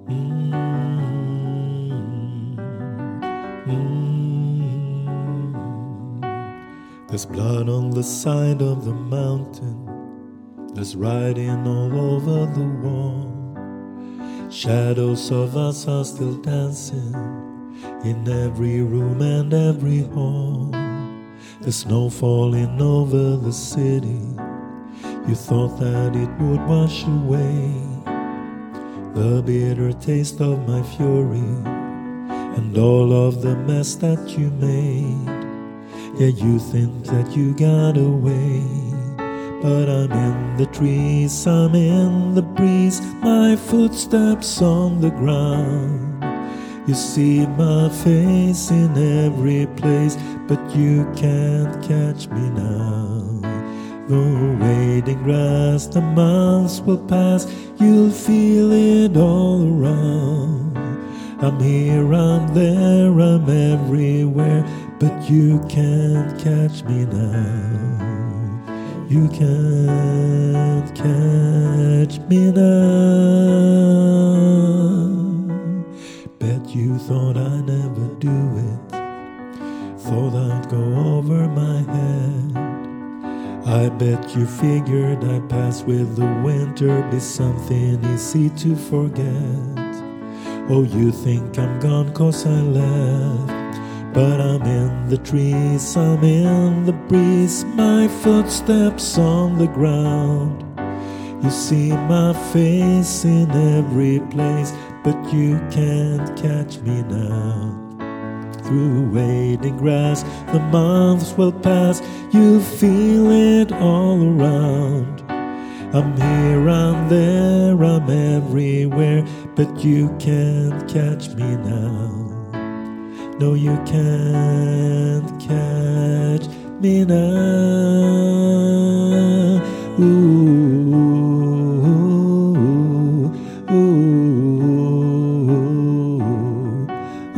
Mm, mm. There's blood on the side of the mountain. There's writing all over the wall. Shadows of us are still dancing in every room and every hall. The snow falling over the city. You thought that it would wash away the bitter taste of my fury and all of the mess that you made. Yeah, you think that you got away, but I'm in the trees, I'm in the breeze, my footsteps on the ground. You see my face in every place, but you can't catch me now. The waiting grass, the months will pass, you'll feel it all around. I'm here, I'm there, I'm everywhere, but you can't catch me now. You can't catch me now. Bet you thought I'd never do it, thought I'd go over my head. I bet you figured I'd pass with the winter, be something easy to forget. Oh, you think I'm gone 'cause I left, but I'm in the trees, I'm in the breeze, my footsteps on the ground. You see my face in every place, but you can't catch me now. Through waiting grass, the months will pass, you feel it all around. I'm here, I'm there, I'm everywhere, but you can't catch me now. No, you can't catch me now. Ooh, ooh, ooh,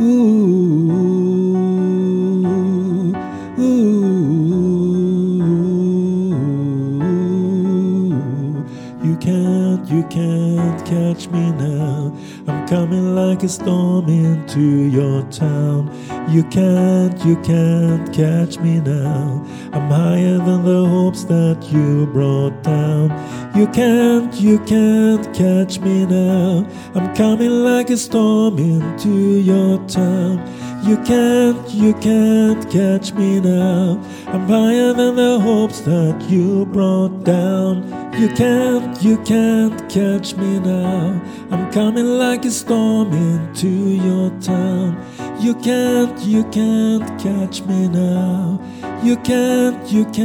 ooh, ooh. You can't catch me now. I'm coming like a storm into your town. You can't catch me now. I'm higher than the hopes that you brought down. You can't catch me now. I'm coming like a storm into your town. You can't catch me now. I'm higher than the hopes that you brought down. You can't catch me now. I'm coming like a storm into your town. You can't catch me now. You can't.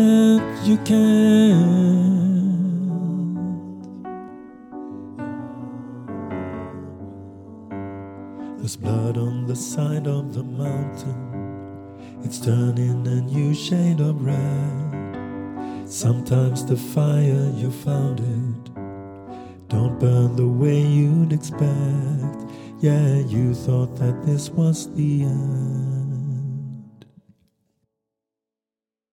There's blood on the side of the mountain. It's turning a new shade of red. Sometimes the fire you found it don't burn the way you'd expect. Yeah, you thought that this was the end.